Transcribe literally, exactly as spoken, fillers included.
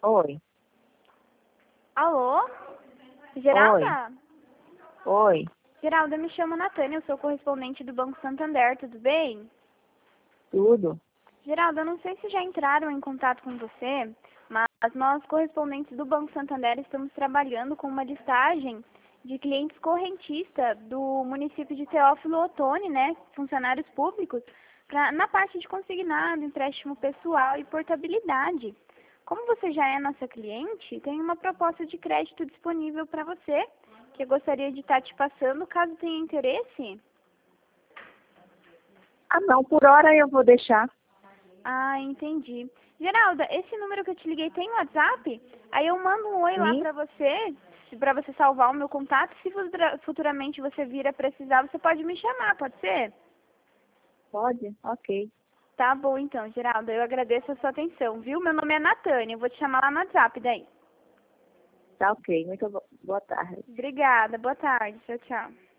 Oi, Alô? Geralda? oi, Geralda, eu me chamo Natânia, eu sou correspondente do Banco Santander, tudo bem? tudo. Geralda, eu não sei se já entraram em contato com você, mas nós, correspondentes do Banco Santander, estamos trabalhando com uma listagem de clientes correntistas do município de Teófilo Otoni, né, funcionários públicos, pra, na parte de consignado, empréstimo pessoal e portabilidade. Como você já é nossa cliente, tem uma proposta de crédito disponível para você, que eu gostaria de estar te passando, caso tenha interesse. Ah, não, por hora eu vou deixar. Ah, entendi. Geralda, esse número que eu te liguei tem WhatsApp? Aí eu mando um oi lá Sim, pra você, pra você salvar o meu contato. Se futura- futuramente você vir a precisar, você pode me chamar, pode ser? pode? Ok. Tá bom então, Geralda. Eu agradeço a sua atenção, viu? Meu nome é Natânia. Eu vou te chamar lá no WhatsApp daí. Tá ok. Muito bo- boa tarde. Obrigada. Boa tarde. Tchau, tchau.